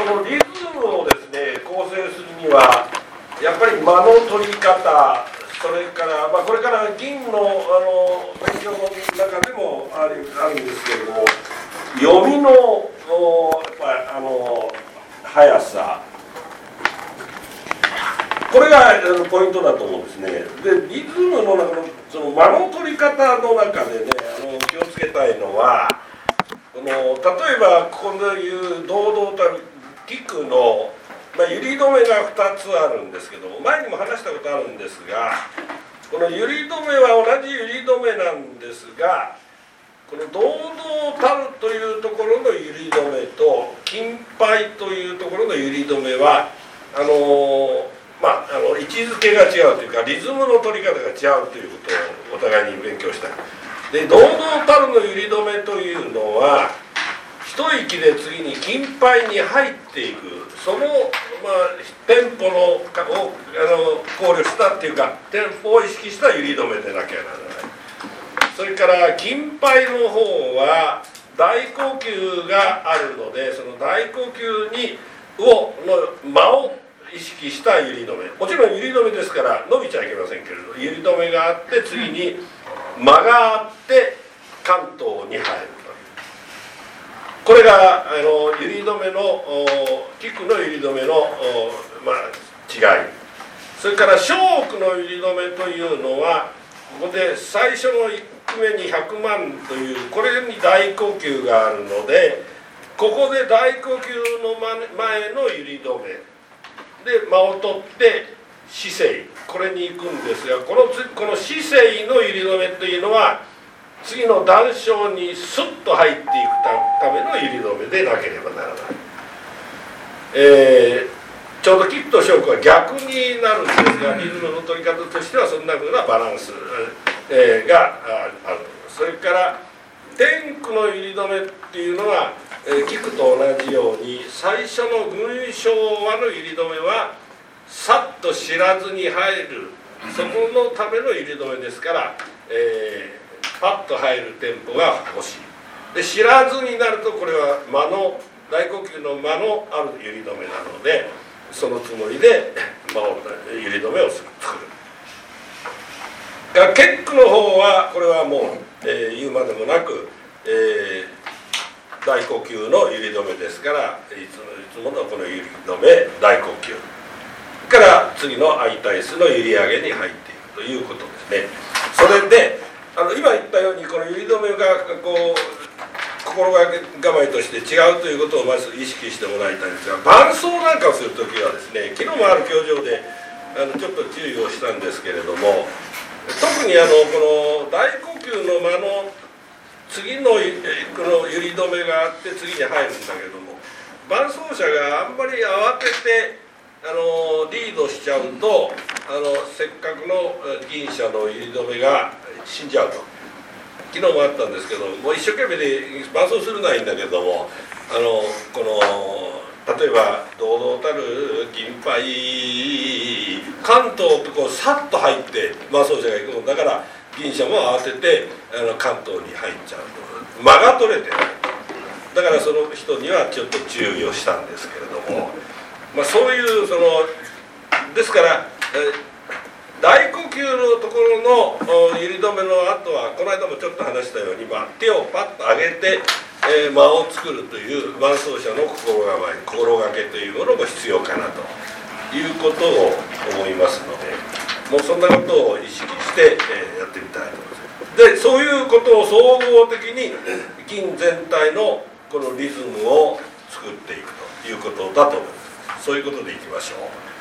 のリズムをですね構成するにはやっぱり間の取り方、それから、これから銀の、勉強の中でもあるんですけれども、読みのやっぱ速さ、これがポイントだと思うんですね。でリズムの中のその間の取り方の中でね気をつけたいのは例えばここでいう堂々たる菊の、ゆり止めが2つあるんですけども、前にも話したことあるんですが、このゆり止めは同じゆり止めなんですが、この堂々たるというところのゆり止めと金杯というところのゆり止めは位置づけが違うというかリズムの取り方が違うということをお互いに勉強した。で堂々たるのゆり止めというのは一息で次に金杯に入っていく、その、テンポを考慮したっていうかテンポを意識したゆり止めでなきゃならない。それから金杯の方は大呼吸があるので、その大呼吸の間を意識したゆり止め、もちろんゆり止めですから伸びちゃいけませんけれど、ゆり止めがあって次に間があって関東に入るという、これがゆり止めの菊のゆり止めの、違い。それから小奥のゆり止めというのはここで最初の1句目に100万というこれに大呼吸があるので、ここで大呼吸の前のゆり止めで間を取って姿勢、これに行くんですが、この姿勢のゆり止めというのは次の談笑にスッと入っていくためのゆり止めでなければならない。ちょうど吉と小句は逆になるんですが、リズムの取り方としてはそんな風なバランス、がある。それから天句のゆり止めっていうのは菊と同じように最初の群唱和のゆり止めはさっと知らずに入る、そこのためのゆり止めですから、パッと入るテンポが欲しい。で知らずになるとこれは間の大呼吸の間のあるゆり止めなので、そのつもりでゆり止めを作る。結句の方はこれはもう、言うまでもなく、大呼吸のゆり止めですから、いつものこのゆり止め大呼吸から次の相対数のゆり上げに入っていくということですね。それで今言ったようにこのゆり止めが心構えとして違うということをまず意識してもらいたいんですが、伴奏なんかをするときはですね、昨日もある教場でちょっと注意をしたんですけれども、特にこの大呼吸の間の次のこのゆり止めがあって次に入るんだけども、伴奏者があんまり慌ててリードしちゃうとせっかくの銀車のゆり止めが死んじゃうと。昨日もあったんですけど、もう一生懸命で伴奏するのはいいんだけども、この例えば堂々たる銀杯関東とこうさっと入って伴奏者が行くのだから、銀車も慌てて関東に入っちゃうと間が取れてない。だからその人にはちょっと注意をしたんですけれども、そういうですから大呼吸のところのゆり止めの後はこの間もちょっと話したように、手をパッと上げて、間を作るという伴奏者の心がけというものも必要かなということを思いますので、もうそんなことを意識して、やってみたいと思います。でそういうことを総合的に銀全体のこのリズムを作っていくということだと思います。そういうことでいきましょう。